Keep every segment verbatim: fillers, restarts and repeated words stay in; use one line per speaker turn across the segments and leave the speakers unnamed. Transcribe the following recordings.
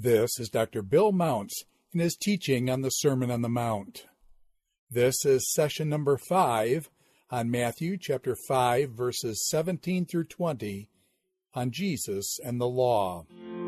This is Doctor Bill Mounts in his teaching on the Sermon on the Mount. This is session number five on Matthew chapter five, verses seventeen through twenty, on Jesus and the law.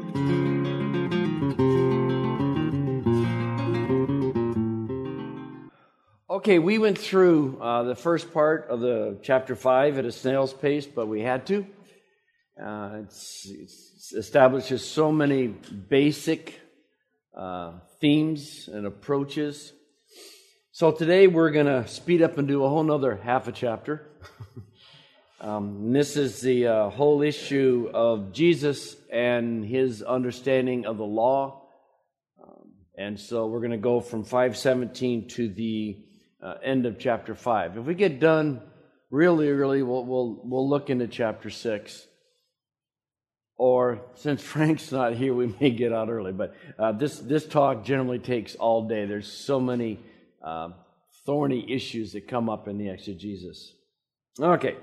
Okay, we went through uh, the first part of the chapter five at a snail's pace, but we had to. Uh, it's, it's establishes so many basic uh, themes and approaches. So today we're going to speed up and do a whole nother half a chapter. um, this is the uh, whole issue of Jesus and his understanding of the law. Um, and so we're going to go from five seventeen to the uh, end of chapter five. If we get done really early, we'll, we'll, we'll look into chapter six. Or, since Frank's not here, we may get out early. But uh, this, this talk generally takes all day. There's so many uh, thorny issues that come up in the exegesis. Okay.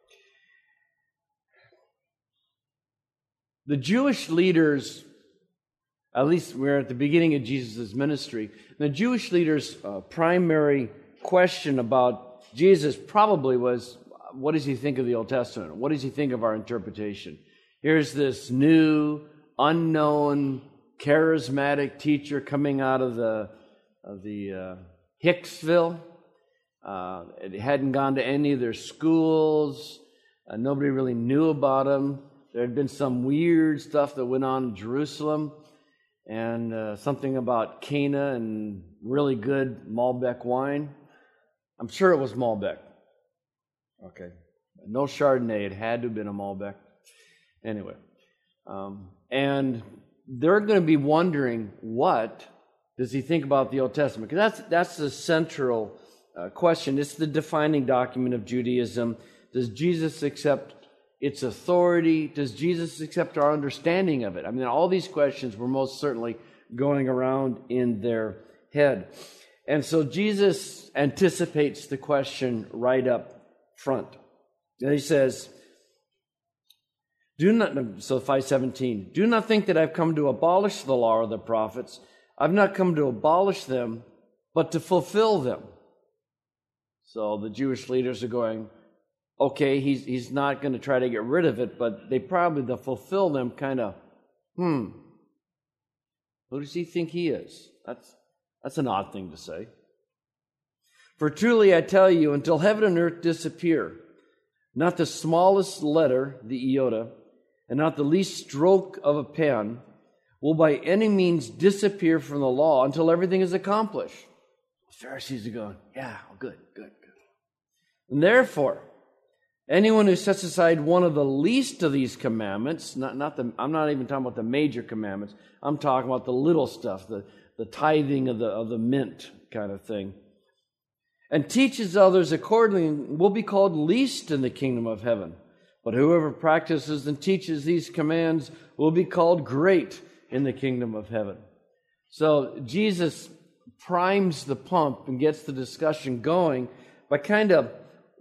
The Jewish leaders, at least we're at the beginning of Jesus' ministry, the Jewish leaders' uh, primary question about Jesus probably was, what does he think of the Old Testament? What does he think of our interpretation? Here's this new, unknown, charismatic teacher coming out of the of the uh, Hicksville. Uh, it hadn't gone to any of their schools. Uh, nobody really knew about him. There had been some weird stuff that went on in Jerusalem, and uh, something about Cana and really good Malbec wine. I'm sure it was Malbec. Okay, no Chardonnay. It had to have been a Malbec. Anyway, um, and they're going to be wondering, what does he think about the Old Testament? Because that's that's the central uh, question. It's the defining document of Judaism. Does Jesus accept its authority? Does Jesus accept our understanding of it? I mean, all these questions were most certainly going around in their head. And so Jesus anticipates the question right up front. And he says, Do not, so five seventeen, do not think that I've come to abolish the law or the prophets. I've not come to abolish them, but to fulfill them. So the Jewish leaders are going, okay, he's he's not going to try to get rid of it, but they probably, to fulfill them, kind of, hmm, who does he think he is? That's, that's an odd thing to say. For truly I tell you, until heaven and earth disappear, not the smallest letter, the iota, and not the least stroke of a pen will by any means disappear from the law until everything is accomplished. The Pharisees are going, yeah, good, good, good. And therefore, anyone who sets aside one of the least of these commandments, not, not the, I'm not even talking about the major commandments, I'm talking about the little stuff, the, the tithing of the, of the mint kind of thing, and teaches others accordingly, will be called least in the kingdom of heaven. But whoever practices and teaches these commands will be called great in the kingdom of heaven. So Jesus primes the pump and gets the discussion going by kind of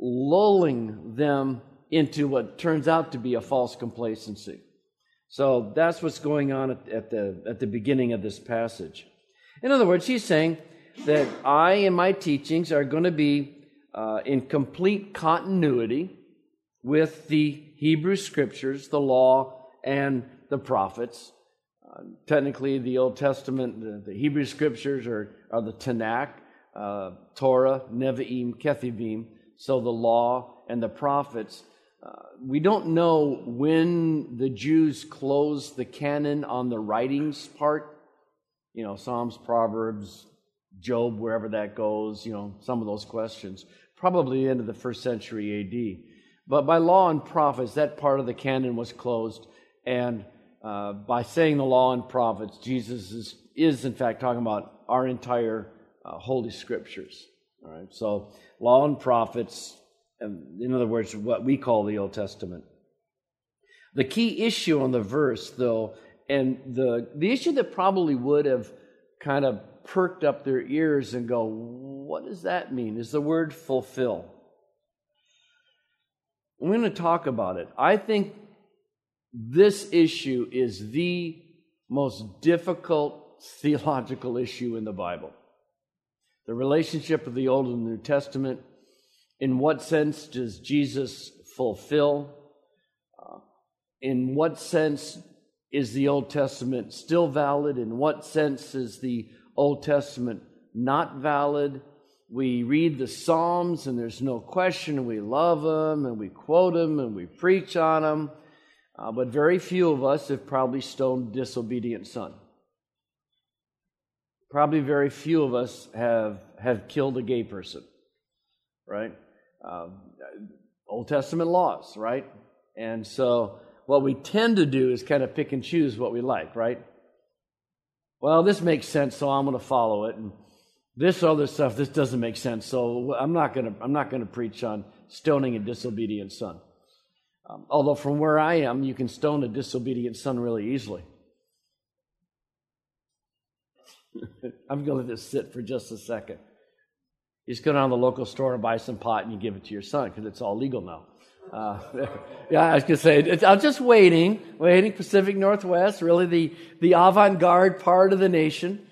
lulling them into what turns out to be a false complacency. So that's what's going on at, at the at the beginning of this passage. In other words, he's saying that I and my teachings are going to be uh, in complete continuity with the Hebrew Scriptures, the law, and the prophets. Uh, technically, the Old Testament, the, the Hebrew Scriptures are, are the Tanakh, uh, Torah, Nevi'im, Ketuvim. So the law and the prophets. Uh, we don't know when the Jews closed the canon on the writings part. You know, Psalms, Proverbs, Job, wherever that goes, you know, some of those questions. Probably the end of the first century A D. But by law and prophets, that part of the canon was closed. And uh, by saying the law and prophets, Jesus is, is in fact talking about our entire uh, Holy Scriptures. All right, so law and prophets, in other words, what we call the Old Testament. The key issue on the verse, though, and the, the issue that probably would have kind of perked up their ears and go, what does that mean, is the word fulfill. I'm going to talk about it. I think this issue is the most difficult theological issue in the Bible. The relationship of the Old and New Testament. In what sense does Jesus fulfill? Uh, in what sense is the Old Testament still valid? In what sense is the Old Testament not valid? We read the Psalms and there's no question we love them and we quote them and we preach on them. Uh, but very few of us have probably stoned a disobedient son. Probably very few of us have, have killed a gay person, right? Uh, Old Testament laws, right? And so what we tend to do is kind of pick and choose what we like, right? Well, this makes sense, so I'm going to follow it. And this other stuff, this doesn't make sense, so I'm not going to I'm not going to preach on stoning a disobedient son. Um, although from where I am, you can stone a disobedient son really easily. I'm going to let this sit for just a second. You just go down to the local store and buy some pot and you give it to your son because it's all legal now. Uh, yeah, I was going to say, it's, I'm just waiting, waiting, Pacific Northwest, really the, the avant-garde part of the nation.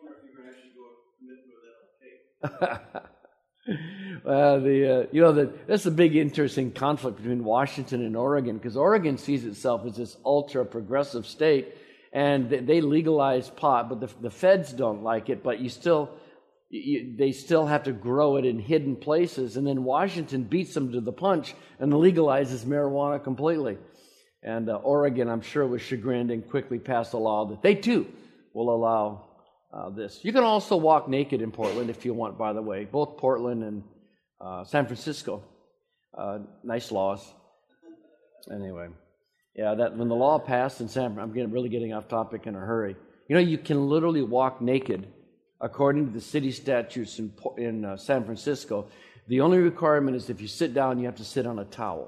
Well, the uh, you know the that's a big interesting conflict between Washington and Oregon, because Oregon sees itself as this ultra progressive state, and they, they legalize pot, but the, the feds don't like it. But you still, you, they still have to grow it in hidden places, and then Washington beats them to the punch and legalizes marijuana completely. And uh, Oregon, I'm sure, was chagrined and quickly passed a law that they too will allow Uh, this. You can also walk naked in Portland if you want, by the way. Both Portland and uh, San Francisco. Uh, nice laws. Anyway, yeah, that when the law passed in San I'm getting, really getting off topic in a hurry. You know, you can literally walk naked according to the city statutes in, in uh, San Francisco. The only requirement is if you sit down, you have to sit on a towel.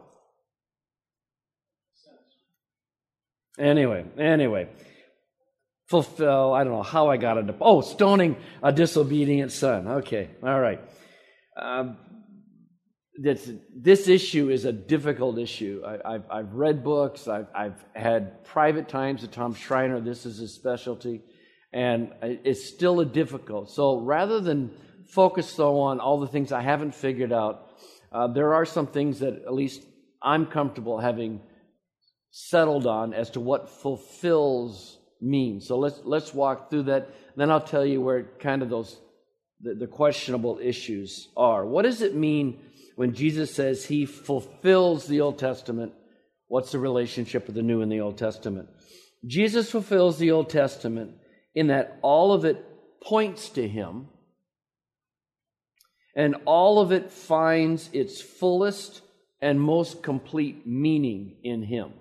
Anyway, anyway. Fulfill, I don't know how I got into, oh, stoning a disobedient son. Okay, all right. Um, this, this issue is a difficult issue. I, I've, I've read books, I've, I've had private times with Tom Schreiner, this is his specialty, and it's still a difficult. So rather than focus though on all the things I haven't figured out, uh, there are some things that at least I'm comfortable having settled on as to what fulfills mean. So let's let's walk through that. Then I'll tell you where kind of those the, the questionable issues are. What does it mean when Jesus says he fulfills the Old Testament? What's the relationship of the New and the Old Testament? Jesus fulfills the Old Testament in that all of it points to him, and all of it finds its fullest and most complete meaning in him.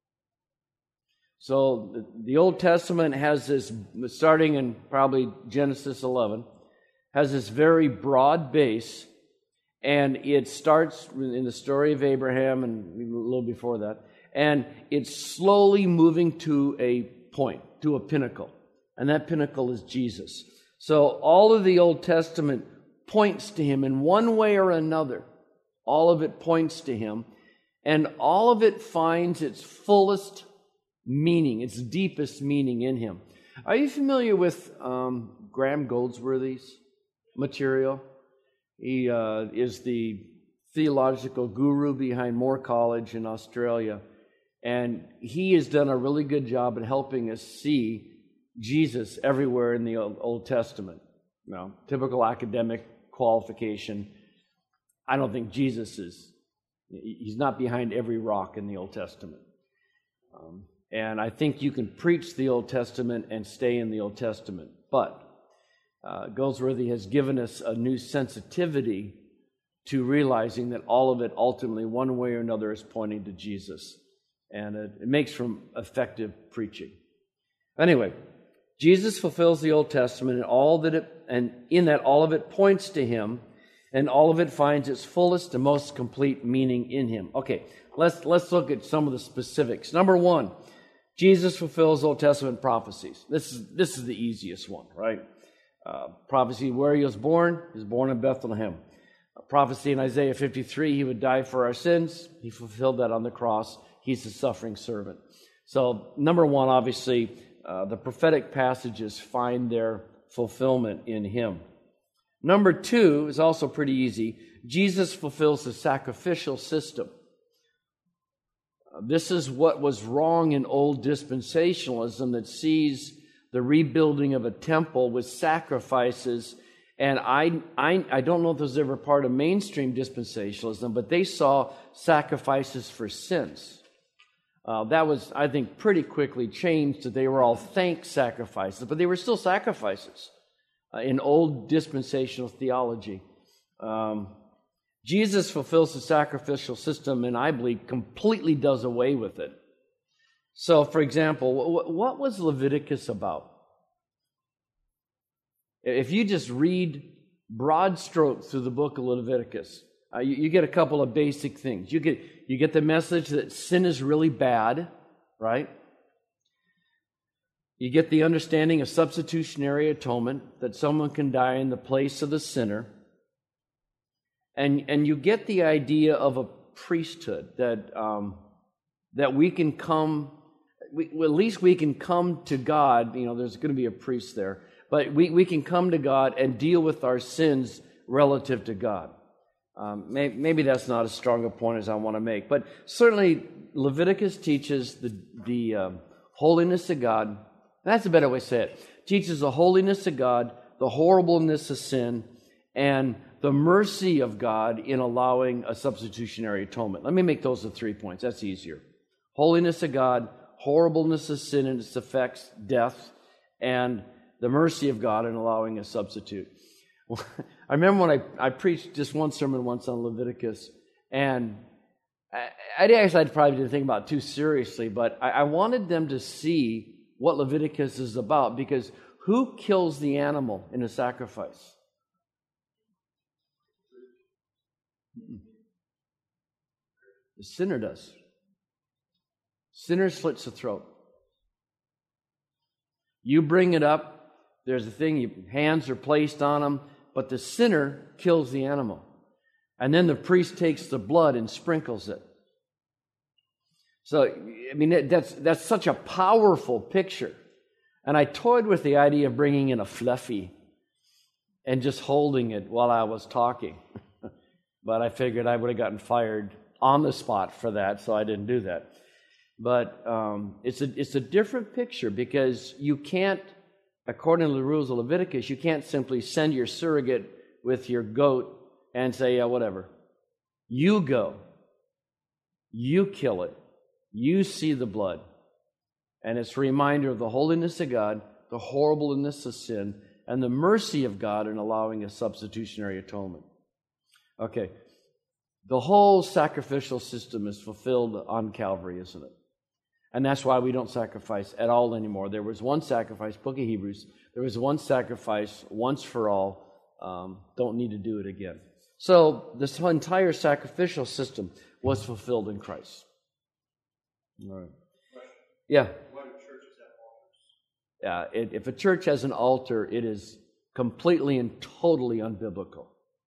So the, the Old Testament has this, starting in probably Genesis eleven, has this very broad base, and it starts in the story of Abraham and a little before that, and it's slowly moving to a point, to a pinnacle, and that pinnacle is Jesus. So all of the Old Testament points to him in one way or another. All of it points to him, and all of it finds its fullest meaning, its deepest meaning in him. Are you familiar with um, Graham Goldsworthy's material? He uh, is the theological guru behind Moore College in Australia, and he has done a really good job at helping us see Jesus everywhere in the Old, Old Testament. You know, typical academic qualification. I don't think Jesus is, he's not behind every rock in the Old Testament. Um, And I think you can preach the Old Testament and stay in the Old Testament. But uh, Goldsworthy has given us a new sensitivity to realizing that all of it ultimately, one way or another, is pointing to Jesus. And it, it makes for effective preaching. Anyway, Jesus fulfills the Old Testament, and all that it, and in that all of it points to him, and all of it finds its fullest and most complete meaning in him. Okay, let's let's look at some of the specifics. Number one, Jesus fulfills Old Testament prophecies. This is this is the easiest one, right? Uh, prophecy where he was born, he was born in Bethlehem. A prophecy in Isaiah fifty-three, he would die for our sins. He fulfilled that on the cross. He's the suffering servant. So number one, obviously, uh, the prophetic passages find their fulfillment in him. Number two is also pretty easy. Jesus fulfills the sacrificial system. Uh, this is what was wrong in old dispensationalism that sees the rebuilding of a temple with sacrifices. And I, I, I don't know if this was ever part of mainstream dispensationalism, but they saw sacrifices for sins. Uh, that was, I think, pretty quickly changed that they were all thank sacrifices, but they were still sacrifices uh, in old dispensational theology. Um, Jesus fulfills the sacrificial system, and I believe completely does away with it. So, for example, w- what was Leviticus about? If you just read broad strokes through the book of Leviticus, uh, you, you get a couple of basic things. You get you get the message that sin is really bad, right? You get the understanding of substitutionary atonement, that someone can die in the place of the sinner. And, and you get the idea of a priesthood, that um, that we can come, we, well, at least we can come to God. You know, there's going to be a priest there. But we, we can come to God and deal with our sins relative to God. Um, may, maybe that's not as strong a point as I want to make. But certainly Leviticus teaches the, the um, holiness of God. That's a better way to say it. Teaches the holiness of God, the horribleness of sin, and the mercy of God in allowing a substitutionary atonement. Let me make those the three points. That's easier. Holiness of God, horribleness of sin and its effects, death, and the mercy of God in allowing a substitute. Well, I remember when I, I preached just one sermon once on Leviticus, and I, I actually I probably didn't think about it too seriously, but I, I wanted them to see what Leviticus is about, because who kills the animal in a sacrifice? The sinner does. Sinner slits the throat. You bring it up. There's a thing, you, hands are placed on them, but the sinner kills the animal. And then the priest takes the blood and sprinkles it. So, I mean, that's, that's such a powerful picture. And I toyed with the idea of bringing in a fluffy and just holding it while I was talking. But I figured I would have gotten fired on the spot for that, so I didn't do that. But um, it's a, it's a different picture, because you can't, according to the rules of Leviticus, you can't simply send your surrogate with your goat and say, yeah, whatever. You go. You kill it. You see the blood. And it's a reminder of the holiness of God, the horribleness of sin, and the mercy of God in allowing a substitutionary atonement. Okay. The whole sacrificial system is fulfilled on Calvary, isn't it? And that's why we don't sacrifice at all anymore. There was one sacrifice, Book of Hebrews, there was one sacrifice once for all. Um, don't need to do it again. So this entire sacrificial system was fulfilled in Christ. All right. Yeah.
Why do churches have altars?
Yeah. It, if a church has an altar, it is completely and totally unbiblical.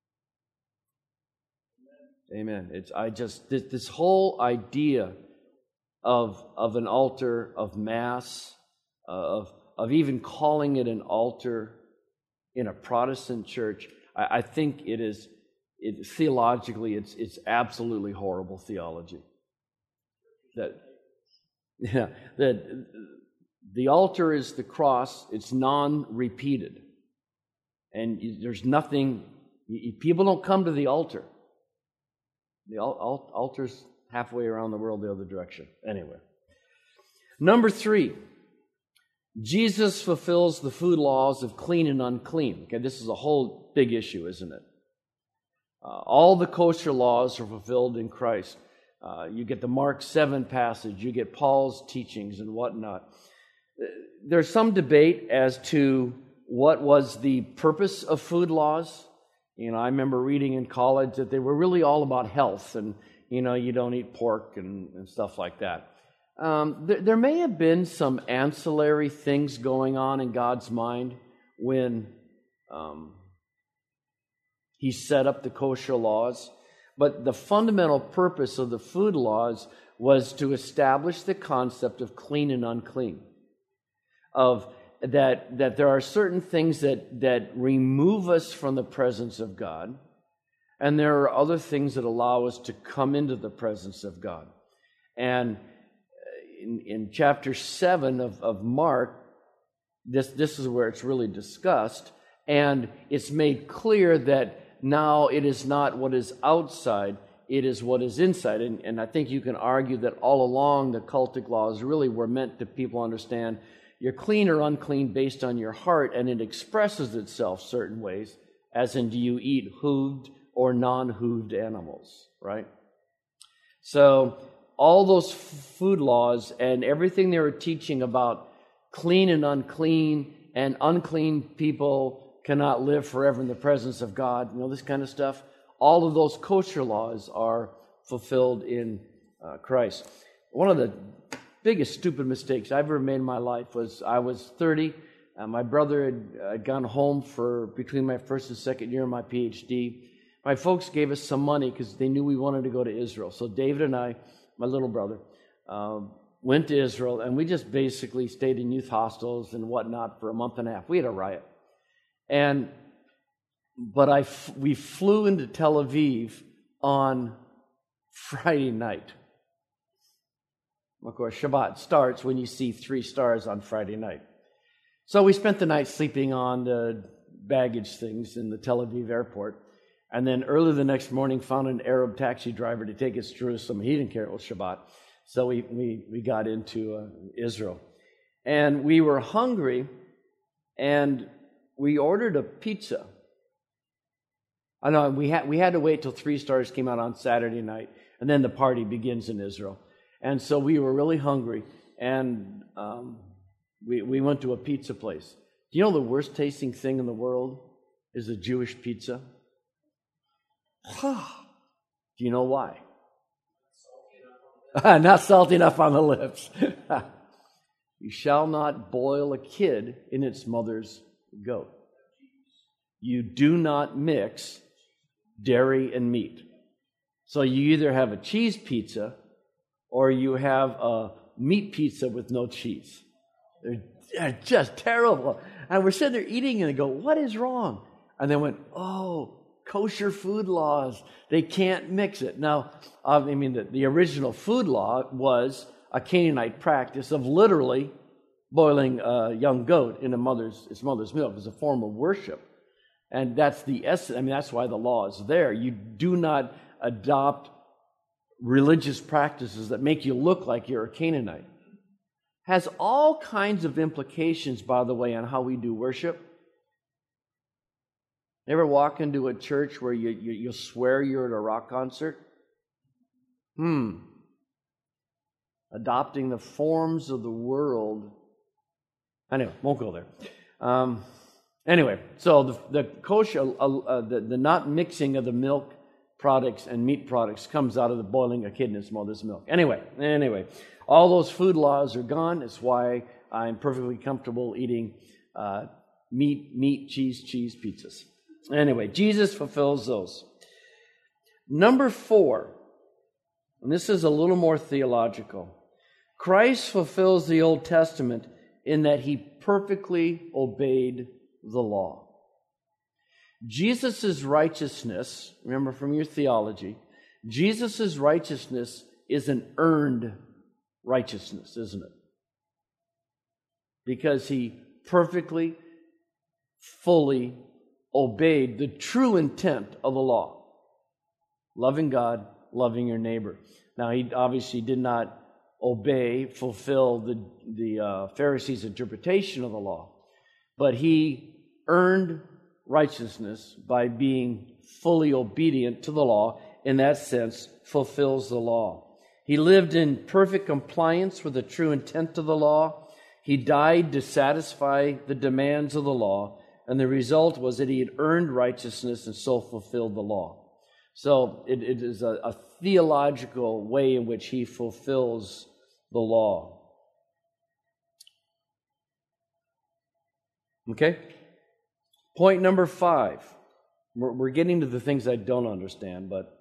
Amen. It's I just this, this whole idea of of an altar, of mass, uh, of of even calling it an altar in a Protestant church, I, I think it is it theologically it's it's absolutely horrible theology. That yeah that the altar is the cross. It's non-repeated, and there's nothing. People don't come to the altar. The altar's halfway around the world the other direction. Anyway. Number three, Jesus fulfills the food laws of clean and unclean. Okay, this is a whole big issue, isn't it? Uh, all the kosher laws are fulfilled in Christ. Uh, you get the Mark seven passage, you get Paul's teachings and whatnot. There's some debate as to what was the purpose of food laws. You know, I remember reading in college that they were really all about health, and, you know, you don't eat pork and, and stuff like that. Um, there, there may have been some ancillary things going on in God's mind when um, He set up the kosher laws, but the fundamental purpose of the food laws was to establish the concept of clean and unclean. of that that there are certain things that that remove us from the presence of God, and there are other things that allow us to come into the presence of God. And in, in chapter seven of, of Mark, this this is where it's really discussed, and it's made clear that now it is not what is outside, it is what is inside. And, and I think you can argue that all along the cultic laws really were meant to people understand you're clean or unclean based on your heart, and it expresses itself certain ways, as in do you eat hooved or non-hooved animals, right? So all those food laws and everything they were teaching about clean and unclean, and unclean people cannot live forever in the presence of God, you know, this kind of stuff. All of those kosher laws are fulfilled in uh, Christ. One of the biggest stupid mistakes I've ever made in my life was I was thirty. Uh, my brother had uh, gone home for between my first and second year of my P H D. My folks gave us some money because they knew we wanted to go to Israel. So David and I, my little brother, uh, went to Israel, and we just basically stayed in youth hostels and whatnot for a month and a half. We had a riot. And, but I, we flew into Tel Aviv on Friday night. Of course, Shabbat starts when you see three stars on Friday night. So we spent the night sleeping on the baggage things in the Tel Aviv airport. And then early the next morning, found an Arab taxi driver to take us to Jerusalem. He didn't care it was Shabbat. So we, we, we got into uh, Israel. And we were hungry, and we ordered a pizza. I know we had we had to wait till Three Stars came out on Saturday night, and then the party begins in Israel. And so we were really hungry, and um, we we went to a pizza place. Do you know the worst tasting thing in the world is a Jewish pizza? Do you know why? Not salty enough on the lips. You shall not boil a kid in its mother's goat. You do not mix dairy and meat. So you either have a cheese pizza or you have a meat pizza with no cheese. They're, they're just terrible. And we're sitting there eating and they go, what is wrong? And they went, oh, kosher food laws. They can't mix it. Now, I mean, the, the original food law was a Canaanite practice of literally boiling a young goat in a mother's its mother's milk as a form of worship. And that's the essence. I mean, that's why the law is there. You do not adopt religious practices that make you look like you're a Canaanite. Has all kinds of implications, by the way, on how we do worship. Ever walk into a church where you, you, you swear you're at a rock concert? Hmm. Adopting the forms of the world. Anyway, won't go there. Um, anyway, so the, the kosher, uh, uh, the, the not mixing of the milk products and meat products comes out of the boiling a kid in its mother's milk. Anyway, anyway, all those food laws are gone. It's why I'm perfectly comfortable eating uh, meat, meat, cheese, cheese pizzas. Anyway, Jesus fulfills those. Number four, and this is a little more theological. Christ fulfills the Old Testament in that he perfectly obeyed the law. Jesus' righteousness, remember from your theology, Jesus' righteousness is an earned righteousness, isn't it? Because he perfectly, fully obeyed the true intent of the law. Loving God, loving your neighbor. Now, he obviously did not obey, fulfill the, the uh, Pharisees' interpretation of the law, but he earned righteousness by being fully obedient to the law. In that sense, fulfills the law. He lived in perfect compliance with the true intent of the law. He died to satisfy the demands of the law. And the result was that he had earned righteousness and so fulfilled the law. So it, it is a, a theological way in which he fulfills the law. Okay? Point number five. We're, we're getting to the things I don't understand, but...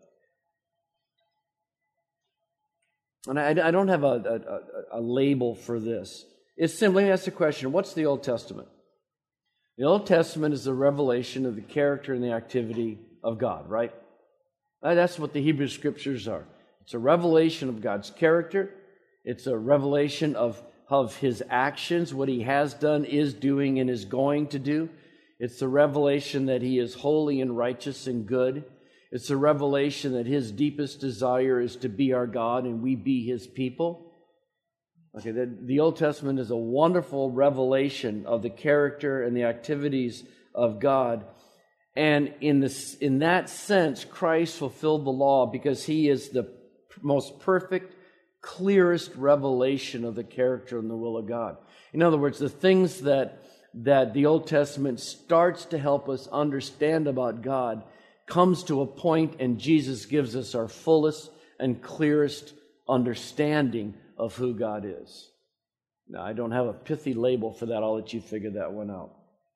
And I, I don't have a, a, a label for this. It's simply, let me ask the question, what's the Old Testament? The Old Testament is the revelation of the character and the activity of God, right? That's what the Hebrew Scriptures are. It's a revelation of God's character. It's a revelation of, of His actions, what He has done, is doing, and is going to do. It's the revelation that He is holy and righteous and good. It's a revelation that His deepest desire is to be our God and we be His people. Okay, the, the Old Testament is a wonderful revelation of the character and the activities of God. And in this, in that sense, Christ fulfilled the law because He is the most perfect, clearest revelation of the character and the will of God. In other words, the things that, that the Old Testament starts to help us understand about God comes to a point and Jesus gives us our fullest and clearest understanding of who God is. Now, I don't have a pithy label for that. I'll let you figure that one out.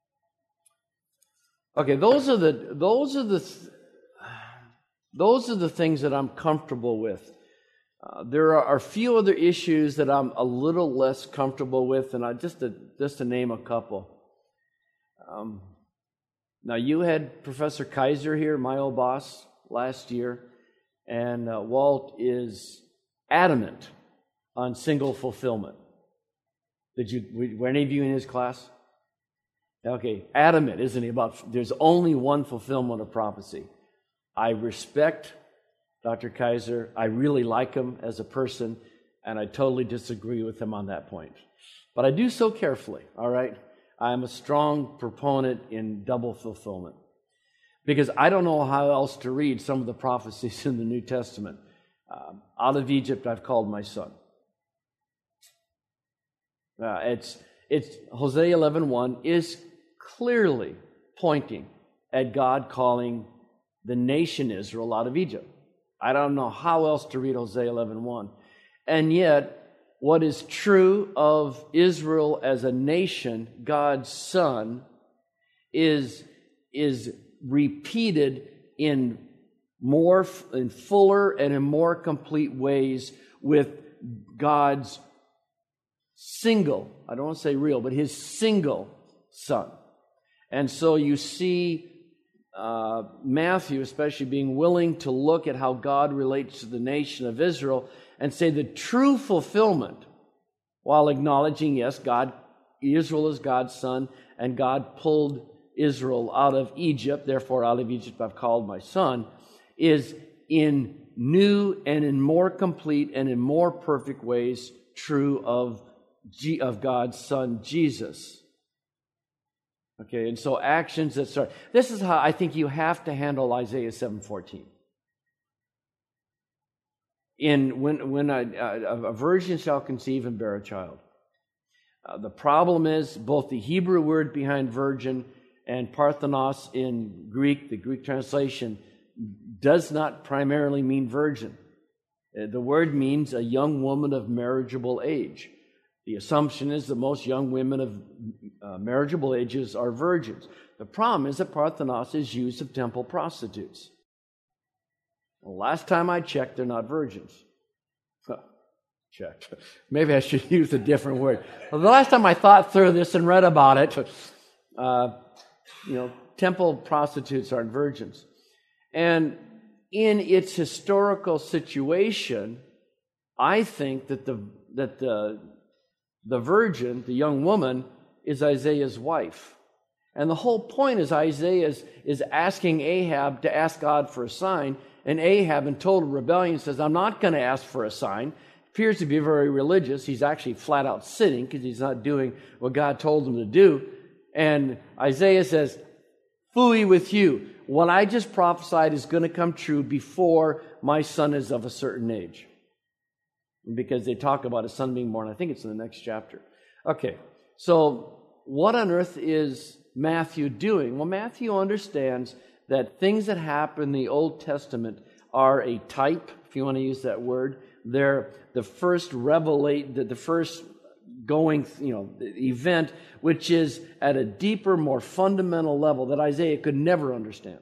Okay, those are the those are the those are the things that I'm comfortable with. Uh, there are a few other issues that I'm a little less comfortable with, and I just to, just to name a couple. Um, now, you had Professor Kaiser here, my old boss, last year, and uh, Walt is adamant on single fulfillment. Did you, were any of you in his class? Okay, adamant, isn't he, about there's only one fulfillment of prophecy. I respect Doctor Kaiser. I really like him as a person, and I totally disagree with him on that point. But I do so carefully, all right? I'm a strong proponent in double fulfillment because I don't know how else to read some of the prophecies in the New Testament. Um, out of Egypt I've called my son. Uh, it's it's Hosea eleven one is clearly pointing at God calling the nation Israel out of Egypt. I don't know how else to read Hosea eleven one. And yet, what is true of Israel as a nation, God's son, is, is repeated in more, in fuller and in more complete ways with God's single, I don't want to say real, but His single son. And so you see uh, Matthew especially being willing to look at how God relates to the nation of Israel and say the true fulfillment, while acknowledging, yes, God, Israel is God's son, and God pulled Israel out of Egypt, therefore out of Egypt I've called my son, is in new and in more complete and in more perfect ways true of, G- of God's son, Jesus. Okay, and so actions that start. This is how I think you have to handle Isaiah seven fourteen. In when when a, a, a virgin shall conceive and bear a child. Uh, the problem is both the Hebrew word behind virgin and parthenos in Greek, the Greek translation, does not primarily mean virgin. Uh, the word means a young woman of marriageable age. The assumption is that most young women of uh, marriageable ages are virgins. The problem is that parthenos is used of temple prostitutes. Well, last time I checked, they're not virgins. Huh, checked. Maybe I should use a different word. Well, the last time I thought through this and read about it, uh, you know, temple prostitutes aren't virgins. And in its historical situation, I think that the that the the virgin, the young woman, is Isaiah's wife. And the whole point is Isaiah is, is asking Ahab to ask God for a sign, and Ahab, in total rebellion, says, I'm not going to ask for a sign. Appears to be very religious. He's actually flat out sinning because he's not doing what God told him to do. And Isaiah says, phooey with you. What I just prophesied is going to come true before my son is of a certain age. Because they talk about his son being born. I think it's in the next chapter. Okay, so what on earth is Matthew doing? Well, Matthew understands that things that happen in the Old Testament are a type, if you want to use that word. They're the first revelate, the, the first going, you know, event, which is at a deeper, more fundamental level that Isaiah could never understand,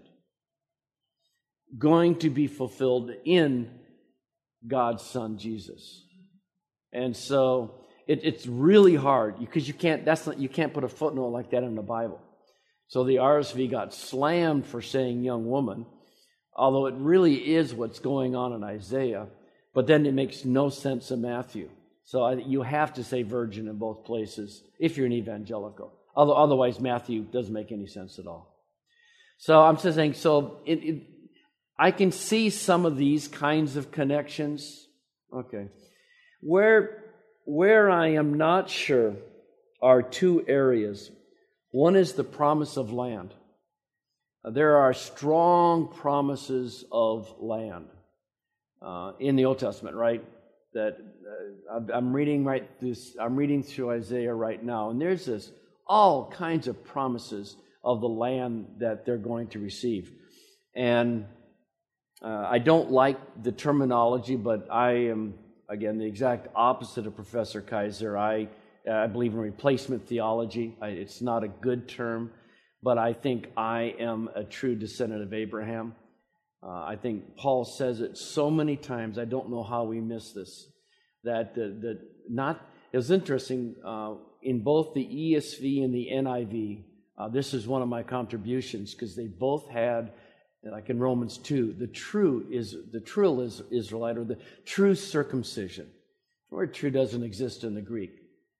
going to be fulfilled in God's Son, Jesus. And so it, it's really hard because you can't. That's not, you can't put a footnote like that in the Bible. So the R S V got slammed for saying young woman, although it really is what's going on in Isaiah. But then it makes no sense in Matthew. So I, you have to say virgin in both places if you're an evangelical. Although otherwise Matthew doesn't make any sense at all. So I'm just saying. So it, it, I can see some of these kinds of connections. Okay, where where I am not sure are two areas. One is the promise of land. There are strong promises of land uh, in the Old Testament, right? That uh, I'm reading right this. I'm reading through Isaiah right now, and there's this all kinds of promises of the land that they're going to receive. And uh, I don't like the terminology, but I am again the exact opposite of Professor Kaiser. I I believe in replacement theology. I, it's not a good term, but I think I am a true descendant of Abraham. Uh, I think Paul says it so many times. I don't know how we miss this. That the, the not it was interesting uh, in both the E S V and the N I V. Uh, this is one of my contributions because they both had, like in Romans two, the true is the true is Israelite or the true circumcision. The word "true" doesn't exist in the Greek.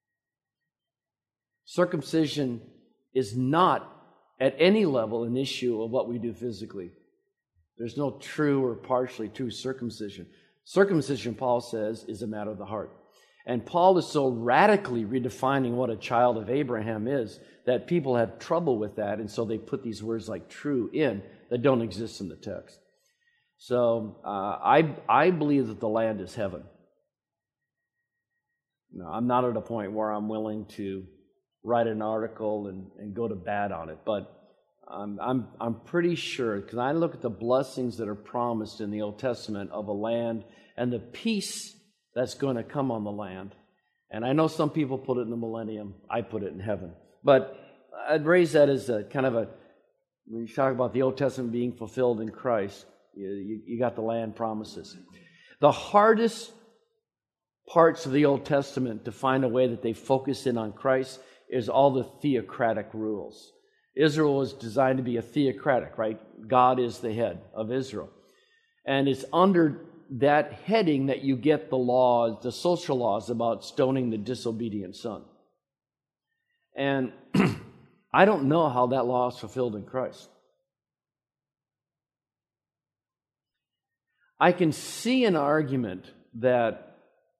Circumcision is not at any level an issue of what we do physically. There's no true or partially true circumcision. Circumcision, Paul says, is a matter of the heart. And Paul is so radically redefining what a child of Abraham is that people have trouble with that, and so they put these words like true in that don't exist in the text. So uh, I, I believe that the land is heaven. No, I'm not at a point where I'm willing to write an article and, and go to bat on it, but I'm I'm I'm pretty sure, because I look at the blessings that are promised in the Old Testament of a land and the peace that's going to come on the land. And I know some people put it in the millennium. I put it in heaven. But I'd raise that as a kind of a, when you talk about the Old Testament being fulfilled in Christ, you, you, you got the land promises. The hardest parts of the Old Testament to find a way that they focus in on Christ is all the theocratic rules. Israel was designed to be a theocratic, right? God is the head of Israel. And it's under that heading that you get the laws, the social laws about stoning the disobedient son. And I don't know how that law is fulfilled in Christ. I can see an argument that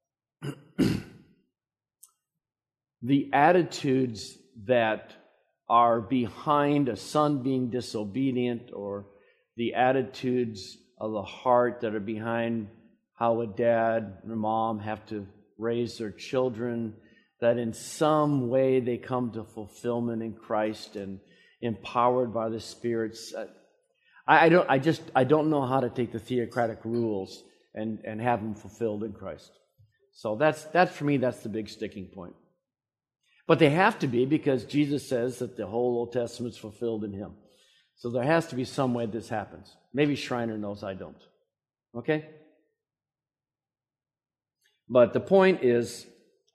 the attitudes that are behind a son being disobedient, or the attitudes of the heart that are behind how a dad and a mom have to raise their children, that in some way they come to fulfillment in Christ and empowered by the spirits. I, I don't. I just. I don't know how to take the theocratic rules and and have them fulfilled in Christ. So that's that's for me. That's the big sticking point. But they have to be, because Jesus says that the whole Old Testament is fulfilled in Him. So there has to be some way this happens. Maybe Schreiner knows, I don't. Okay? But the point is,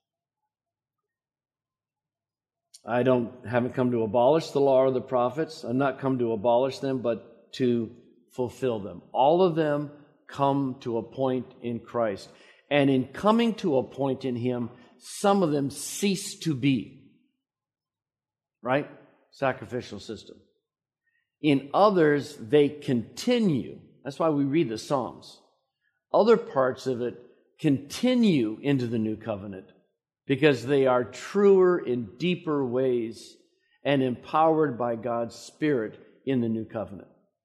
I don't haven't come to abolish the law or the prophets. I've not come to abolish them, but to fulfill them. All of them come to a point in Christ. And in coming to a point in Him, some of them cease to be. Right? Sacrificial system. In others, they continue. That's why we read the Psalms. Other parts of it continue into the new covenant because they are truer in deeper ways and empowered by God's Spirit in the new covenant.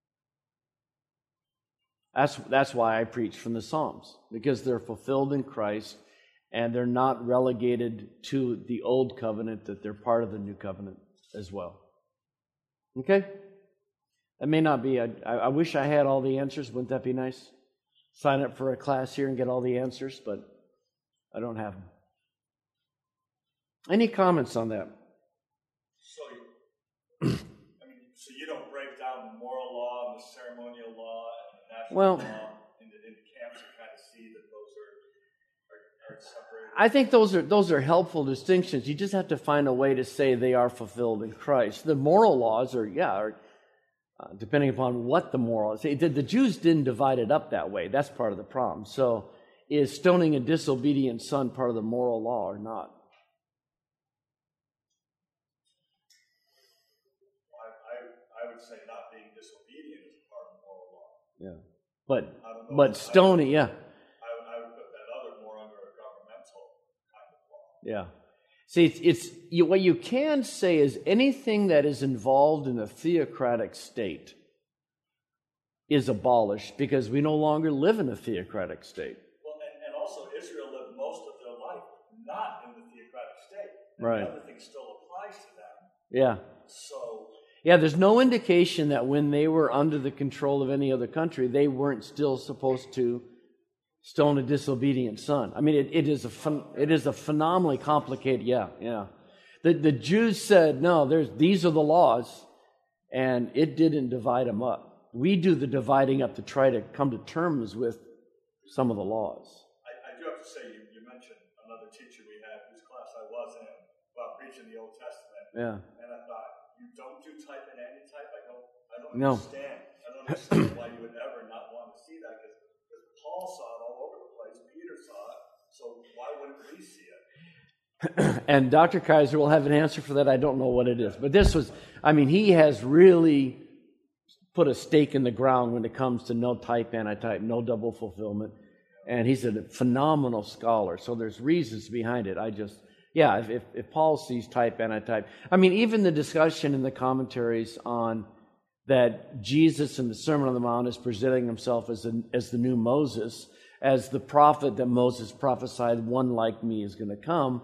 That's, that's why I preach from the Psalms, because they're fulfilled in Christ and they're not relegated to the old covenant, that they're part of the new covenant as well. Okay? That may not be, a, I, I wish I had all the answers. Wouldn't that be nice? Sign up for a class here and get all the answers, but I don't have them. Any comments on that?
So, I mean, so you don't break down the moral law and the ceremonial law and the natural
well,
law into, into camps and kind of see that those are, are, are separated
I think those are those are helpful distinctions. You just have to find a way to say they are fulfilled in Christ. The moral laws are, yeah, are, uh, depending upon what the moral is. The, the Jews didn't divide it up that way. That's part of the problem. So is stoning a disobedient son part of the moral law or not?
I, I, I would say not being disobedient is part of the moral law.
Yeah. But but stoning, yeah. Yeah. See, it's, it's you, what you can say is anything that is involved in a theocratic state is abolished because we no longer live in a theocratic state.
Well, and, and also Israel lived most of their life not in the theocratic state. And
right.
The other thing still applies to them.
Yeah.
So.
Yeah, there's no indication that when they were under the control of any other country, they weren't still supposed to stone a disobedient son. I mean, it, it is a phen- it is a phenomenally complicated. Yeah, yeah. The the Jews said, no, there's these are the laws, and it didn't divide them up. We do the dividing up to try to come to terms with some of the laws.
I, I do have to say, you, you mentioned another teacher we had whose class I was in about preaching the Old Testament.
Yeah.
And I thought, you don't do type and anti-type. I don't. I don't
No.
understand. I don't understand why you would ever not want to see that because Paul saw it all over the place. Peter saw it. So why wouldn't we see it?
And Doctor Kaiser will have an answer for that. I don't know what it is. But this was, I mean, he has really put a stake in the ground when it comes to no type, anti-type, no double fulfillment. And he's a phenomenal scholar. So there's reasons behind it. I just, yeah, if, if, if Paul sees type, anti-type. I mean, even the discussion in the commentaries on that Jesus in the Sermon on the Mount is presenting himself as, a, as the new Moses, as the prophet that Moses prophesied, one like me is going to come.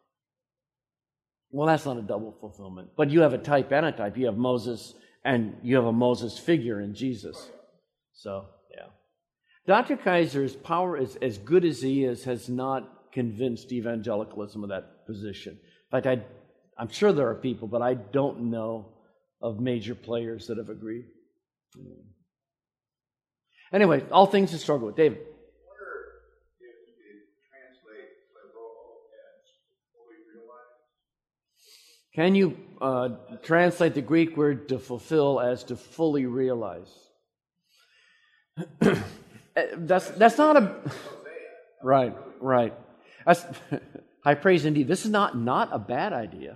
Well, that's not a double fulfillment. But you have a type and a type. You have Moses, and you have a Moses figure in Jesus. So, yeah. Doctor Kaiser's power, is as good as he is, has not convinced evangelicalism of that position. In fact, I, I'm sure there are people, but I don't know of major players that have agreed. Anyway, all things to struggle with. David.
I wonder if you could translate Pleroo as fully realized.
Can you uh, translate the Greek word to fulfill as to fully realize? that's that's not a right, right. That's, high praise indeed. This is not not a bad idea.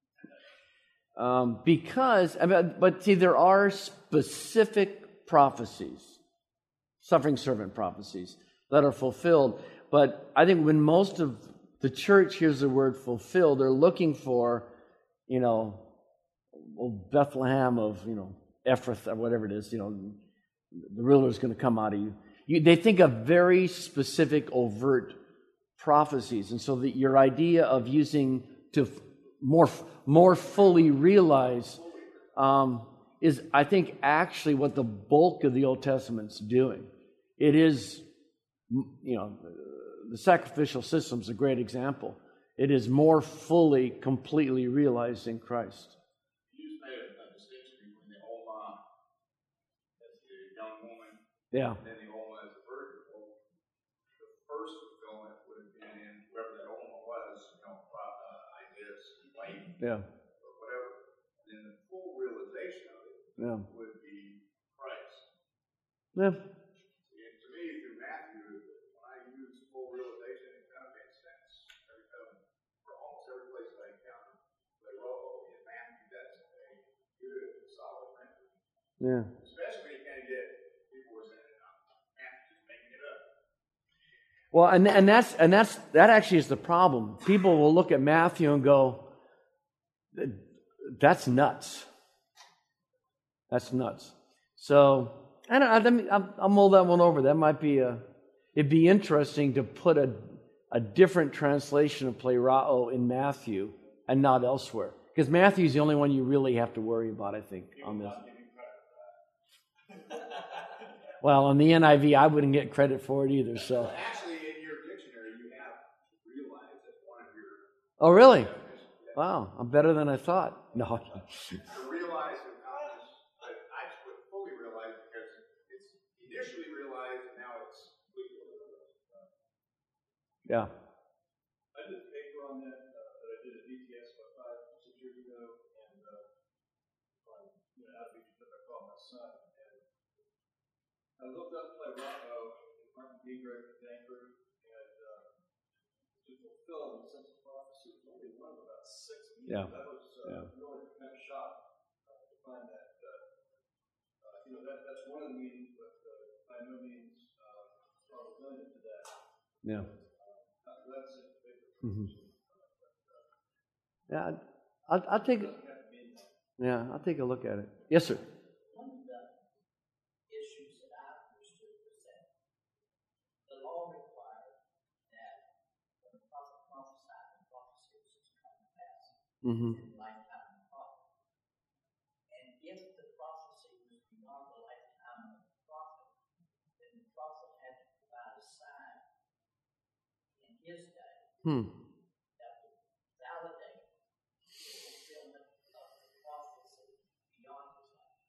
Um, because, I mean, but see, there are specific prophecies, suffering servant prophecies, that are fulfilled. But I think when most of the church hears the word fulfilled, they're looking for, you know, Bethlehem of, you know, Ephrathah, whatever it is, you know, the ruler is going to come out of you. you. They think of very specific, overt prophecies. And so that your idea of using to more more fully realize um, is, I think, actually what the bulk of the Old Testament's doing. It is, you know, the sacrificial system is a great example. It is more fully, completely realized in Christ.
You just made a, a distinction between the Oma as the young woman,
Yeah.
and then the Oma as a virgin. Well, the first fulfillment would have been in whoever that Oma was, you know, uh, Isaiah's wife,
Yeah.
or whatever. And then the full realization of it
Yeah.
would be Christ.
Yeah.
And to me, through Matthew, when I use full realization, it kind of makes sense. Every time, for almost every place that I encounter, like, oh, in Matthew, that's a good, solid rendering.
Yeah.
Especially when you kind of get people who are saying, Matthew's making it up.
Well, and and that's and that's that actually is the problem. People will look at Matthew and go, "That's nuts. That's nuts." So, I don't. Let me. I'll, I'll mull that one over. That might be a. It'd be interesting to put a a different translation of plerao in Matthew and not elsewhere, because Matthew's the only one you really have to worry about, I think, on this. Well, on the N I V, I wouldn't get credit for it either. So.
Actually, in your dictionary, you have realized as one of your.
Oh, really? Wow, I'm better than I thought. No.
To realize and not just, I, I just put fully realized because it's initially realized and now it's completely realized.
Yeah.
I looked up play Rocco, Martin Dietrich, Danker, and uh, to fulfill the sense of prophecy was only one of about six meanings.
Yeah.
That was uh,
Yeah.
really kind of shock uh, to find that. Uh, uh, you know, that that's one of the meanings, but uh, by no means uh, relevant to that.
Yeah.
Uh, that's it.
Mm-hmm. Yeah, I'll, I'll take. Yeah, I'll take a look at it. Yes, sir.
One of the issues that I understood was that the law required that when the prophet prophesied, the prophecy was to come to pass
Mm-hmm.
in the lifetime of the prophet. And if the prophecy was beyond the lifetime of the prophet, then the prophet had to provide a sign in his day
Hmm.
that would validate the fulfillment of the prophecy beyond his life.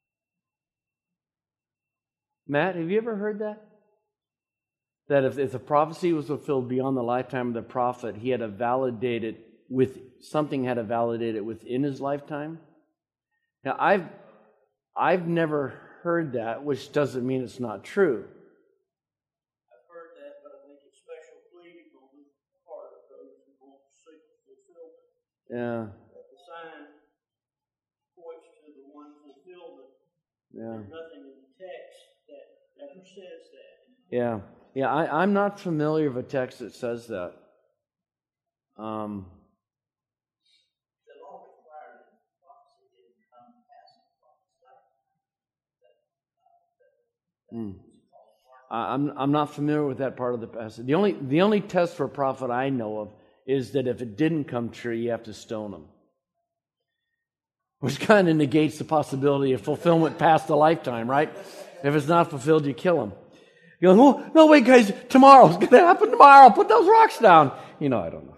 Matt, have you ever heard that? That if, if the prophecy was fulfilled beyond the lifetime of the prophet, he had to validate it with something had to validate it within his lifetime. Now, I've I've never heard that, which doesn't mean it's not true.
I've heard that, but I think it's special pleading on the part of those who want to seek fulfillment.
Yeah,
That the sign points to the one fulfillment.
yeah,
There's nothing in the text that ever says that.
yeah, yeah. I, I'm not familiar with a text that says that. Um,
The law required that the prophecy didn't come to pass in the prophet's life. That, uh, that, that
Hmm.
was called prophecy.
I- I'm I'm not familiar with that part of the passage. The only the only test for a prophet I know of is that if it didn't come true, you have to stone him, which kind of negates the possibility of fulfillment past the lifetime, right? If it's not fulfilled, you kill him. You go, no, no, wait, guys, tomorrow it's going to happen tomorrow. Put those rocks down. You know, I don't know.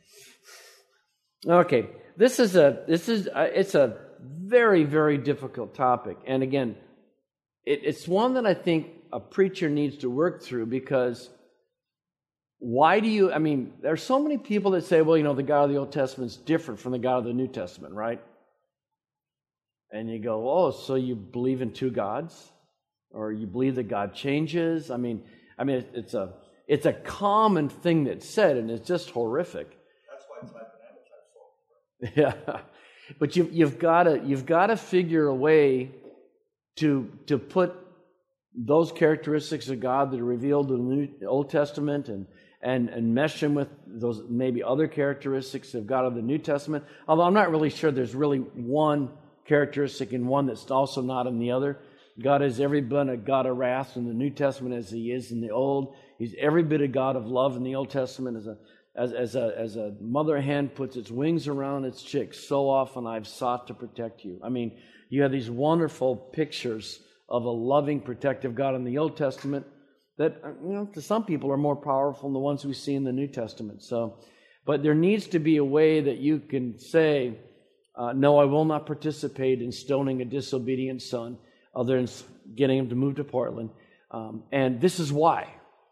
Okay, this is a this is a, it's a very very difficult topic, and again, it, it's one that I think a preacher needs to work through because why do you? I mean, there's so many people that say, well, you know, the God of the Old Testament is different from the God of the New Testament, right? And you go, oh, so you believe in two gods, or you believe that God changes? I mean, I mean, it's a it's a common thing that's said, and it's just horrific.
That's why type and type so.
Yeah, but you, you've got to you've got to figure a way to to put those characteristics of God that are revealed in the New, Old Testament and and and mesh them with those maybe other characteristics of God of the New Testament. Although I'm not really sure there's really one characteristic in one that's also not in the other. God is every bit a God of wrath in the New Testament as He is in the Old. He's every bit a God of love in the Old Testament as a As, as a as a mother hen puts its wings around its chicks, so often I've sought to protect you. I mean, you have these wonderful pictures of a loving, protective God in the Old Testament that, you know, to some people are more powerful than the ones we see in the New Testament. So, but there needs to be a way that you can say, uh, no, I will not participate in stoning a disobedient son, other than getting him to move to Portland. Um, and this is why.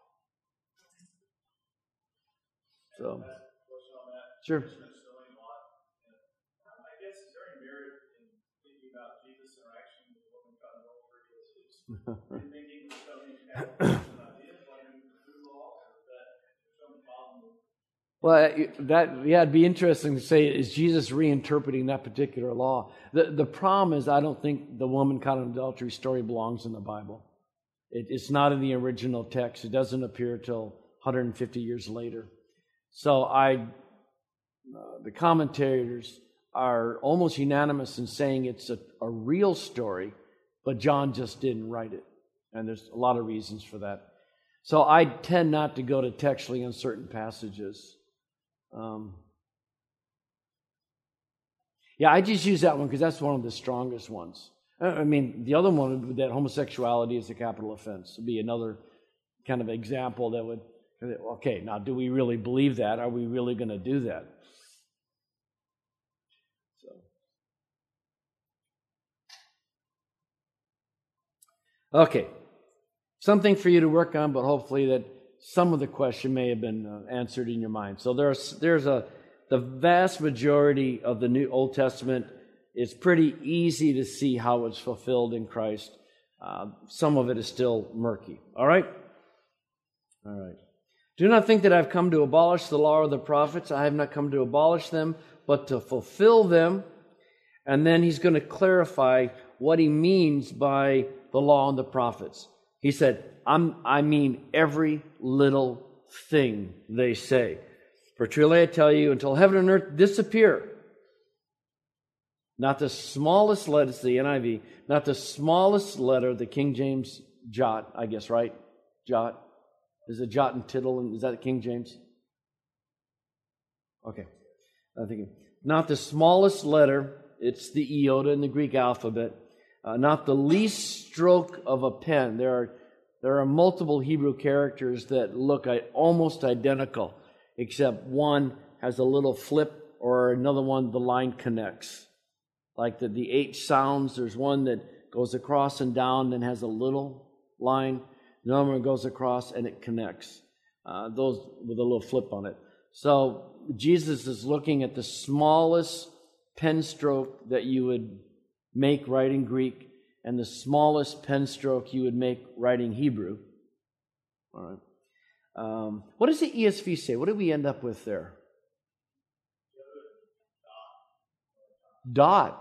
So, sure.
I guess it's very mirrored in thinking about Jesus' interaction with the woman caught in adultery. Is thinking of stoning an idea like in the law, or is that some problem with?
Well, that yeah, it'd be interesting to say, is Jesus reinterpreting that particular law? The the problem is, I don't think the woman caught in adultery story belongs in the Bible. It, it's not in the original text. It doesn't appear till one hundred fifty years later. So I, uh, the commentators are almost unanimous in saying it's a, a real story, but John just didn't write it. And there's a lot of reasons for that. So I tend not to go to textually on certain passages. Um, yeah, I just use that one because that's one of the strongest ones. I mean, the other one, that homosexuality is a capital offense, would be another kind of example that would, okay, now do we really believe that? Are we really going to do that? So, okay, something for you to work on, but hopefully that some of the question may have been uh, answered in your mind. So there's there's a the vast majority of the New Old Testament is pretty easy to see how it's fulfilled in Christ. Uh, some of it is still murky. All right? All right. Do not think that I've come to abolish the law or the prophets. I have not come to abolish them, but to fulfill them. And then he's going to clarify what he means by the law and the prophets. He said, I'm, I mean every little thing they say. For truly I tell you, until heaven and earth disappear, not the smallest letter, it's the N I V, not the smallest letter, the King James jot, I guess, right? Jot. Is it jot and tittle? And is that King James? Okay. I think not the smallest letter, it's the iota in the Greek alphabet. Uh, not the least stroke of a pen. There are there are multiple Hebrew characters that look almost identical, except one has a little flip, or another one the line connects. Like the, the H sounds, there's one that goes across and down and has a little line. Another one goes across and it connects. Uh, those with a little flip on it. So Jesus is looking at the smallest pen stroke that you would make writing Greek and the smallest pen stroke you would make writing Hebrew. All right. Um, what does the E S V say? What did we end up with there? Dot.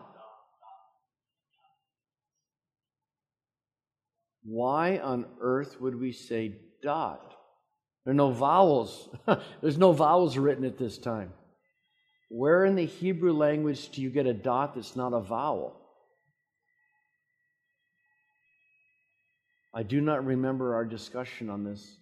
Why on earth would we say dot? There are no vowels. There's no vowels written at this time. Where in the Hebrew language do you get a dot that's not a vowel? I do not remember our discussion on this.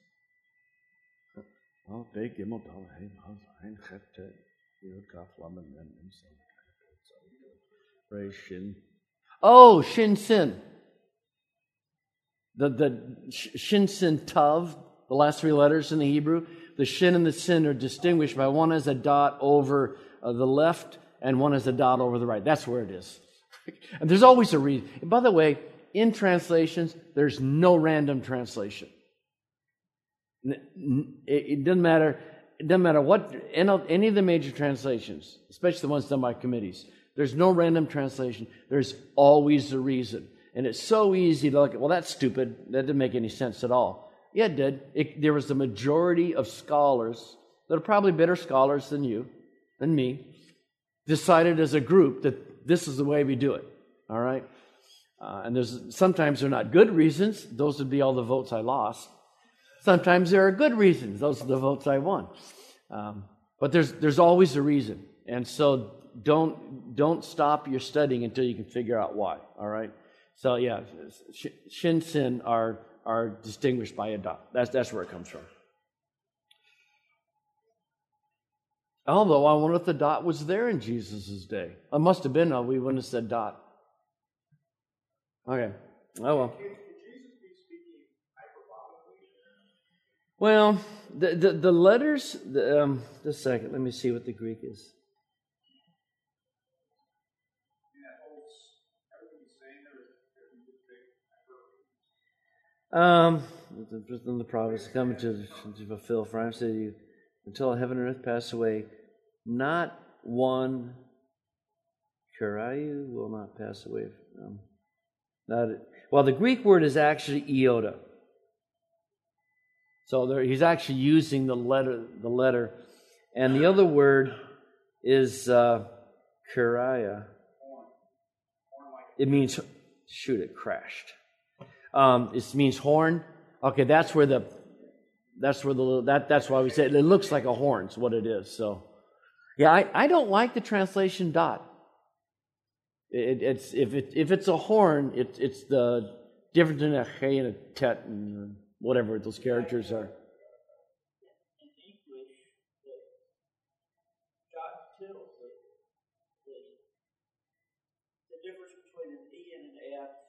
Oh, shin sin. The, the shin sin tav, the last three letters in the Hebrew, the shin and the sin are distinguished by one as a dot over uh, the left and one as a dot over the right. That's where it is. And there's always a reason. And by the way, in translations, there's no random translation. It, it doesn't matter. It doesn't matter what any of the major translations, especially the ones done by committees. There's no random translation. There's always a reason. And it's so easy to look at, well, that's stupid. That didn't make any sense at all. Yeah, it did. It, there was a majority of scholars that are probably better scholars than you, than me, decided as a group that this is the way we do it. All right? Uh, and there's sometimes they're not good reasons. Those would be all the votes I lost. Sometimes there are good reasons. Those are the votes I won. Um, but there's there's always a reason. And so don't don't stop your studying until you can figure out why. All right? So yeah, shin sin are are distinguished by a dot. That's that's where it comes from. Although I wonder if the dot was there in Jesus' day. It must have been. No, we wouldn't have said dot. Okay. Oh well. Well, the the, the letters. The, um, just a second. Let me see what the Greek is. Um, in the prophets coming to, to fulfill, for I say to you, until heaven and earth pass away, not one kurayu will not pass away. Um, not well, the Greek word is actually iota. So there, he's actually using the letter, the letter, and the other word is uh, kuraya. It means shoot. It crashed. Um, it means horn. Okay, that's where the that's where the that that's why we say it, it looks like a horn. Is what it is. So, yeah, I, I don't like the translation dot. It, it's if it if it's a horn, it, it's the difference in a hey and a tet and whatever those characters are.
In English, the jot and tittle, the, the, the difference between an E and an F.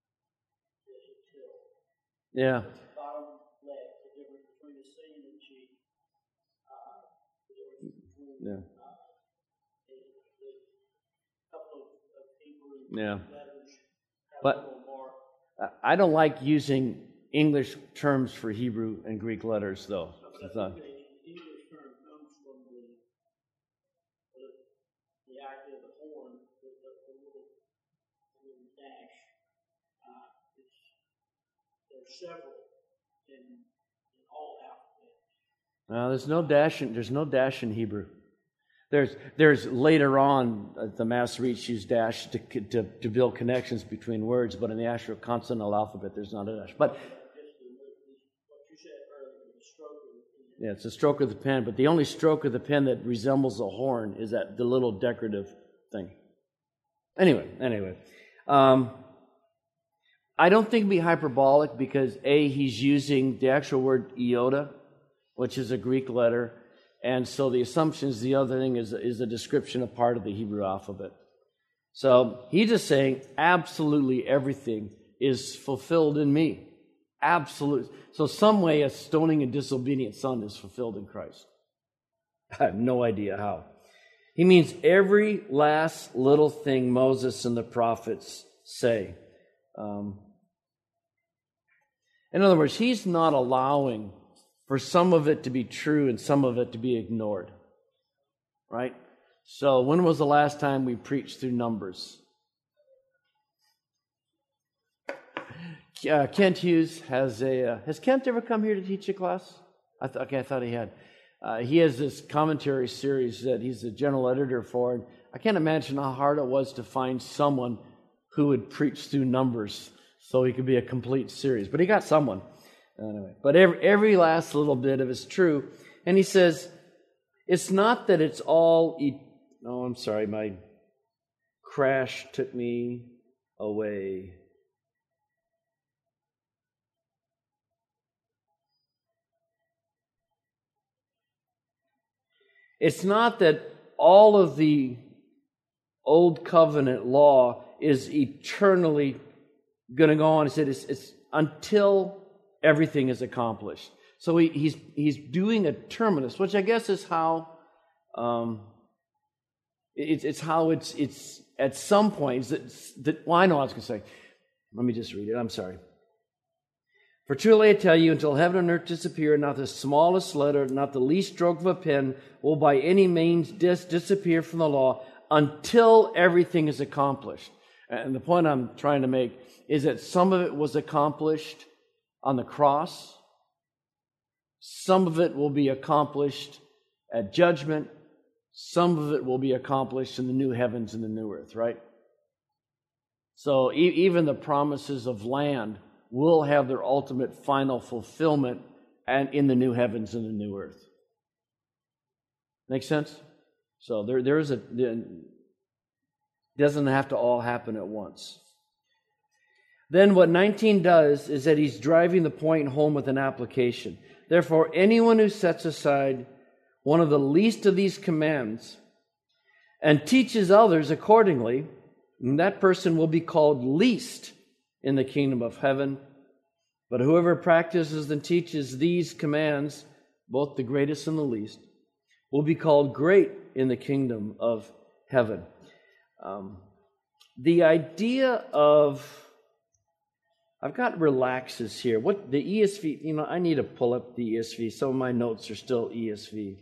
Yeah.
Bottom left, the difference between the C and the G. Uh, the difference between
Yeah.
uh, the, the couple of, of Hebrew
Yeah.
letters have
But-
a little more.
I don't like using English terms for Hebrew and Greek letters, though. It's not.
The English term comes from the, the, the idea of the horn, the, the, the little, the little dash. Uh, it's there's several in, in all alphabets.
Now, there's no dash in, there's no dash in Hebrew. There's there's later on uh, the Masoretes use dash to, to to build connections between words, but in the actual consonant alphabet, there's not a dash. But yeah, it's a stroke of the pen, but the only stroke of the pen that resembles a horn is that the little decorative thing. Anyway, anyway, um, I don't think it'd be hyperbolic because A, he's using the actual word iota, which is a Greek letter. And so the assumption is the other thing is, is a description of part of the Hebrew alphabet. So he's just saying absolutely everything is fulfilled in me. Absolutely. So some way a stoning a disobedient son is fulfilled in Christ. I have no idea how. He means every last little thing Moses and the prophets say. Um, in other words, he's not allowing for some of it to be true and some of it to be ignored. Right? So when was the last time we preached through Numbers? Uh, Kent Hughes has a... Uh, has Kent ever come here to teach a class? I th- okay, I thought he had. Uh, he has this commentary series that he's the general editor for. And I can't imagine how hard it was to find someone who would preach through Numbers so he could be a complete series. But he got someone. Anyway, but every, every last little bit of it is true. And he says, it's not that it's all... E- oh, I'm sorry, my crash took me away. It's not that all of the old covenant law is eternally going to go on. He said it's, it's until everything is accomplished. So he, he's he's doing a terminus, which I guess is how um, it's it's how it's it's at some points that that well, I know what I was going to say. Let me just read it. I'm sorry. For truly I tell you, until heaven and earth disappear, not the smallest letter, not the least stroke of a pen will by any means dis- disappear from the law until everything is accomplished. And the point I'm trying to make is that some of it was accomplished on the cross. Some of it will be accomplished at judgment. Some of it will be accomplished in the new heavens and the new earth, right? So e- even the promises of land will have their ultimate final fulfillment and in the new heavens and the new earth. Make sense? So there, there is a, it doesn't have to all happen at once. Then what nineteen does is that he's driving the point home with an application. Therefore, anyone who sets aside one of the least of these commands and teaches others accordingly, that person will be called least in the kingdom of heaven. But whoever practices and teaches these commands, both the greatest and the least, will be called great in the kingdom of heaven. Um, the idea of, I've got relaxes here. What the E S V, you know, I need to pull up the E S V. Some of my notes are still E S V.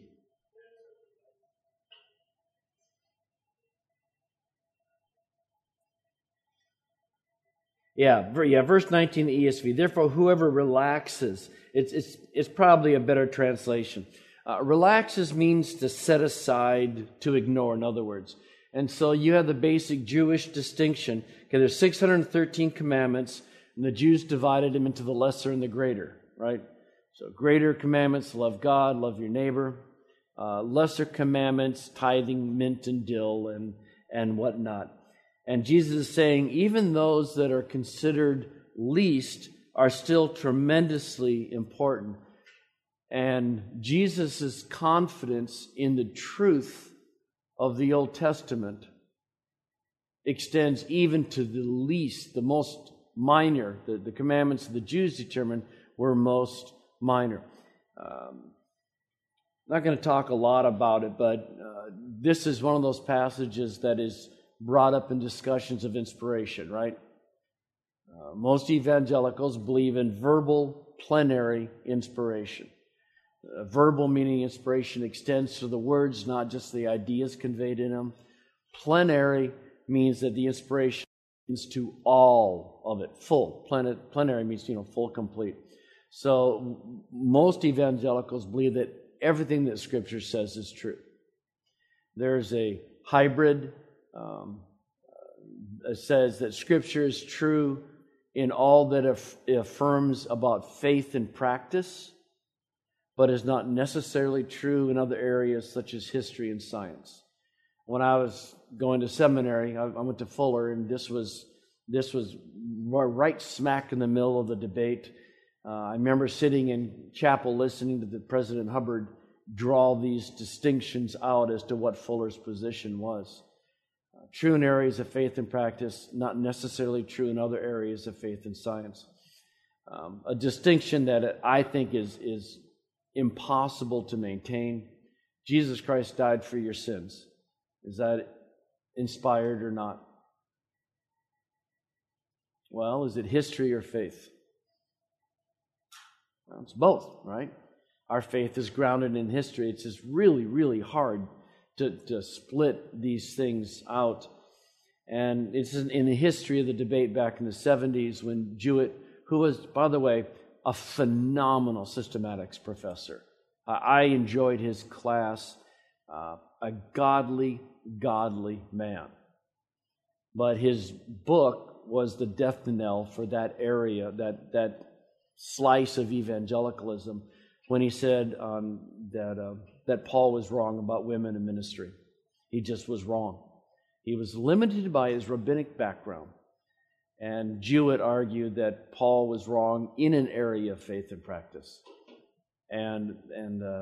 Yeah, yeah, verse nineteen, the E S V. Therefore, whoever relaxes, it's it's it's probably a better translation. Uh, relaxes means to set aside, to ignore, in other words. And so you have the basic Jewish distinction. Okay, there's six hundred thirteen commandments, and the Jews divided them into the lesser and the greater, right? So greater commandments, love God, love your neighbor. Uh, lesser commandments, tithing mint and dill and, and whatnot. And Jesus is saying even those that are considered least are still tremendously important. And Jesus' confidence in the truth of the Old Testament extends even to the least, the most minor. The, the commandments the Jews determined were most minor. Um, not going to talk a lot about it, but uh, this is one of those passages that is brought up in discussions of inspiration, right? Uh, most evangelicals believe in verbal plenary inspiration. Uh, verbal meaning inspiration extends to the words, not just the ideas conveyed in them. Plenary means that the inspiration means to all of it, full. Plen- plenary means, you know, full, complete. So most evangelicals believe that everything that Scripture says is true. There's a hybrid. Um, it says that Scripture is true in all that aff- affirms about faith and practice, but is not necessarily true in other areas such as history and science. When I was going to seminary, I, I went to Fuller, and this was this was right smack in the middle of the debate. Uh, I remember sitting in chapel listening to the President Hubbard draw these distinctions out as to what Fuller's position was. Uh, true in areas of faith and practice, not necessarily true in other areas of faith and science. Um, a distinction that I think is, is impossible to maintain. Jesus Christ died for your sins. Is that inspired or not? Well, is it history or faith? Well, it's both, right? Our faith is grounded in history. It's just really, really hard to, to split these things out. And it's in the history of the debate back in the seventies when Jewett, who was, by the way, a phenomenal systematics professor. I enjoyed his class. Uh, a godly, godly man. But his book was the death knell for that area, that that slice of evangelicalism, when he said um, that uh, that Paul was wrong about women in ministry. He just was wrong. He was limited by his rabbinic background. And Jewett argued that Paul was wrong in an area of faith and practice. And and uh,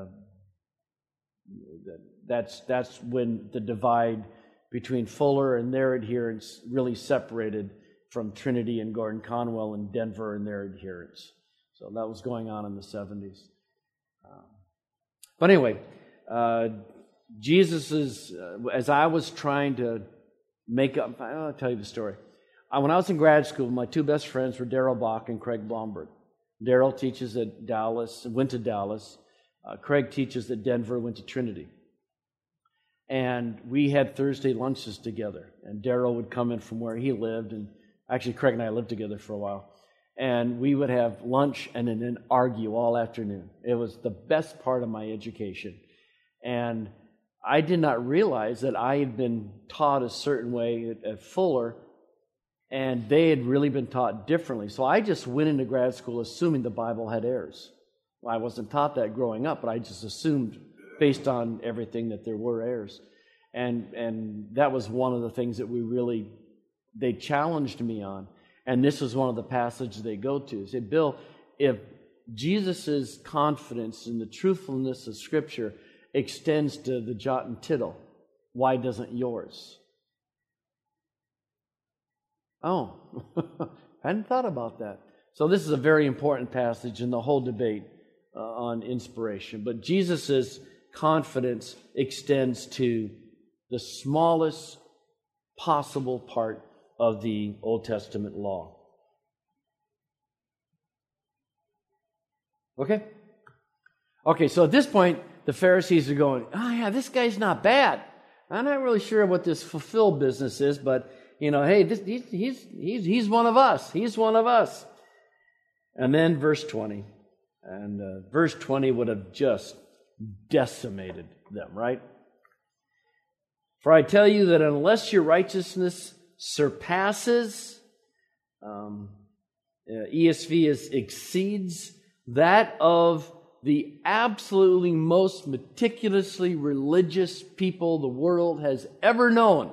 that's that's when the divide between Fuller and their adherents really separated from Trinity and Gordon Conwell and Denver and their adherents. So that was going on in the seventies. Um, but anyway, uh, Jesus is, uh, as I was trying to make up, I'll tell you the story. I, when I was in grad school, my two best friends were Darrell Bach and Craig Blomberg. Darrell teaches at Dallas, went to Dallas. Uh, Craig teaches at Denver, went to Trinity. And we had Thursday lunches together. And Darrell would come in from where he lived. And actually, Craig and I lived together for a while. And we would have lunch and then argue all afternoon. It was the best part of my education. And I did not realize that I had been taught a certain way at, at Fuller, and they had really been taught differently. So I just went into grad school assuming the Bible had errors. Well, I wasn't taught that growing up, but I just assumed based on everything that there were errors. And and that was one of the things that we really, they challenged me on. And this is one of the passages they go to. They say, Bill, if Jesus' confidence in the truthfulness of Scripture extends to the jot and tittle, why doesn't yours? Oh, I hadn't thought about that. So this is a very important passage in the whole debate uh, on inspiration. But Jesus' confidence extends to the smallest possible part of the Old Testament law. Okay? Okay, so at this point, the Pharisees are going, oh yeah, this guy's not bad. I'm not really sure what this fulfill business is, but, you know, hey, this, he's, he's, he's, he's one of us. He's one of us. And then verse twenty. And uh, verse twenty would have just decimated them, right? For I tell you that unless your righteousness surpasses, um, uh, E S V is exceeds that of the absolutely most meticulously religious people the world has ever known,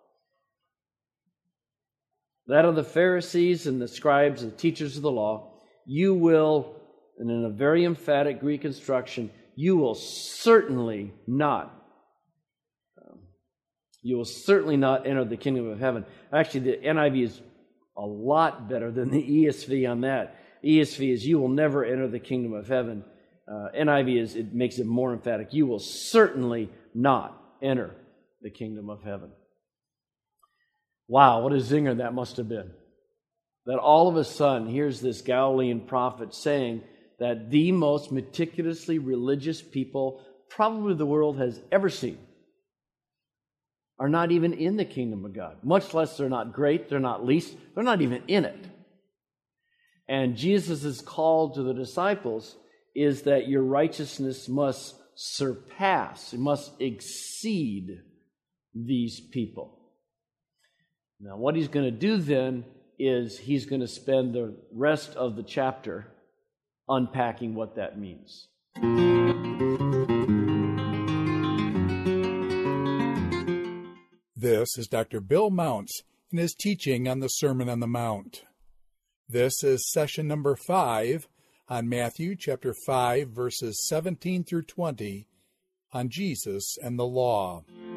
that of the Pharisees and the scribes and teachers of the law, you will, and in a very emphatic Greek instruction, you will certainly not You will certainly not enter the kingdom of heaven. Actually, the N I V is a lot better than the E S V on that. E S V is, you will never enter the kingdom of heaven. Uh, N I V is, it makes it more emphatic. You will certainly not enter the kingdom of heaven. Wow, what a zinger that must have been. That all of a sudden, here's this Galilean prophet saying that the most meticulously religious people probably the world has ever seen are not even in the kingdom of God. Much less they're not great, they're not least, they're not even in it. And Jesus' call to the disciples is that your righteousness must surpass, it must exceed these people. Now, what he's going to do then is he's going to spend the rest of the chapter unpacking what that means.
This is Doctor Bill Mounts in his teaching on the Sermon on the Mount. This is session number five on Matthew chapter five, verses seventeen through twenty, on Jesus and the law.